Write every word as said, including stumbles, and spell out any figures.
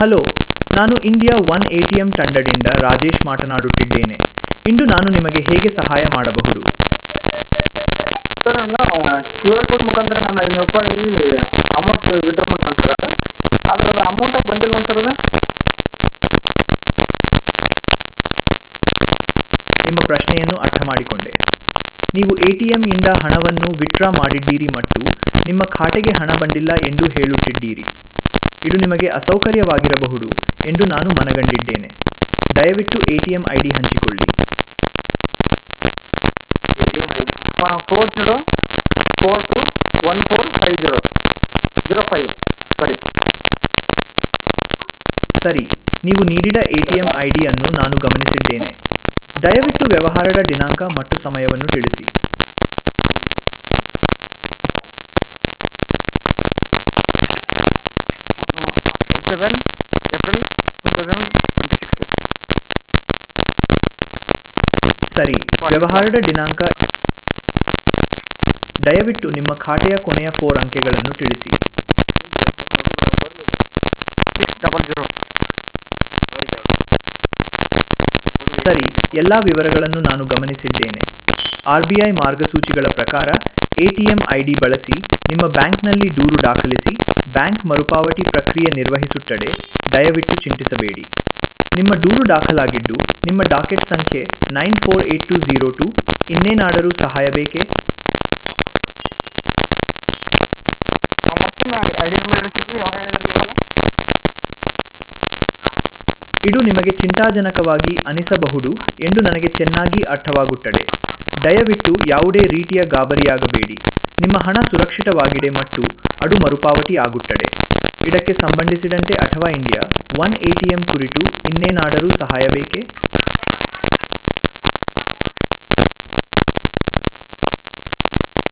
Hello, ನಾನು India one ATM ತಂಡದಿಂದ ರಾಜೇಶ್ ಮಾತನಾಡುತ್ತಿದ್ದೇನೆ. ಇಂದು ನಾನು ನಿಮಗೆ ಹೇಗೆ ಸಹಾಯ ಮಾಡಬಹುದು? ಸರ್ ನಾನು ಕ್ಯೂ ಆರ್ ಕೋಡ್ ಮುಖಾಂತರ ನಾನು ಐನೂರು ರೂಪಾಯಿ ಅಮೌಂಟ್ ವಿಡ್ರಾ ಮಾಡ್ತೀನಿ ಸರ್. ಆದರೆ ಅದು ಅಮೌಂಟ್ ಬಂದಿಲ್ಲ ಸರ್ ಅದು. ನಿಮ್ಮ ಪ್ರಶ್ನೆಯನ್ನು ಅರ್ಥ ಮಾಡಿಕೊಂಡೆ. ನೀವು ಎಟಿಎಂ ಇಂದ ಹಣವನ್ನು ವಿತ್ಡ್ರಾ ಮಾಡಿದ್ದೀರಿ ಮತ್ತು ನಿಮ್ಮ ಖಾತೆಗೆ ಹಣ ಬಂದಿಲ್ಲ ಎಂದು ಹೇಳುತ್ತಿದ್ದೀರಿ. ಇದು ನಿಮಗೆ ಅಸೌಕರ್ಯವಾಗಿರಬಹುದು ಎಂದು ನಾನು ಮನಗಂಡಿದ್ದೇನೆ. ದಯವಿಟ್ಟು ಎಟಿಎಂ ಐ ಡಿ ಹಂಚಿಕೊಳ್ಳಿ. Four zero four two one four five zero zero five ಸರಿ. ಸರಿ, ನೀವು ನೀಡಿದ ಎಟಿಎಂ ಐ ಡಿಯನ್ನು ನಾನು ಗಮನಿಸಿದ್ದೇನೆ. ದಯವಿಟ್ಟು ವ್ಯವಹಾರದ ದಿನಾಂಕ ಮತ್ತು ಸಮಯವನ್ನು ತಿಳಿಸಿ. Seven April two thousand twenty six. ಸರಿ, ವ್ಯವಹಾರದ ದಿನಾಂಕ. ದಯವಿಟ್ಟು ನಿಮ್ಮ ಖಾತೆಯ ಕೊನೆಯ ಫೋರ್ ಅಂಕೆಗಳನ್ನು ತಿಳಿಸಿ. Six double zero. ಸರಿ, ಎಲ್ಲ ವಿವರಗಳನ್ನು ನಾನು ಗಮನಿಸಿದ್ದೇನೆ. ಆರ್ ಬಿ ಐ ಮಾರ್ಗಸೂಚಿಗಳ ಪ್ರಕಾರ ಎಟಿಎಂ ಐ ಡಿ ಬಳಸಿ ನಿಮ್ಮ ಬ್ಯಾಂಕ್ನಲ್ಲಿ ದೂರು ದಾಖಲಿಸಿ. ಬ್ಯಾಂಕ್ ಮರುಪಾವತಿ ಪ್ರಕ್ರಿಯೆ ನಿರ್ವಹಿಸುತ್ತದೆ. ದಯವಿಟ್ಟು ಚಿಂತಿಸಬೇಡಿ. ನಿಮ್ಮ ದೂರು ದಾಖಲಾಗಿದ್ದು ನಿಮ್ಮ ಡಾಕೆಟ್ ಸಂಖ್ಯೆ nine four eight two zero two. ಇನ್ನೇನಾದರೂ ಸಹಾಯ ಬೇಕೇ? ಇದು ನಿಮಗೆ ಚಿಂತಾಜನಕವಾಗಿ ಅನಿಸಬಹುದು ಎಂದು ನನಗೆ ಚೆನ್ನಾಗಿ ಅರ್ಥವಾಗುತ್ತದೆ. ದಯವಿಟ್ಟು ಯಾವುದೇ ರೀತಿಯ ಗಾಬರಿಯಾಗಬೇಡಿ. ನಿಮ್ಮ ಹಣ ಸುರಕ್ಷಿತವಾಗಿದೆ ಮತ್ತು ಅದು ಮರುಪಾವತಿ ಆಗುತ್ತದೆ. ಇದಕ್ಕೆ ಸಂಬಂಧಿಸಿದಂತೆ ಅಥವಾ ಇಂಡಿಯಾ ಒನ್ ಎಟಿಎಂ ಕುರಿತು ಇನ್ನೇನಾದರೂ ಸಹಾಯ ಬೇಕೇ?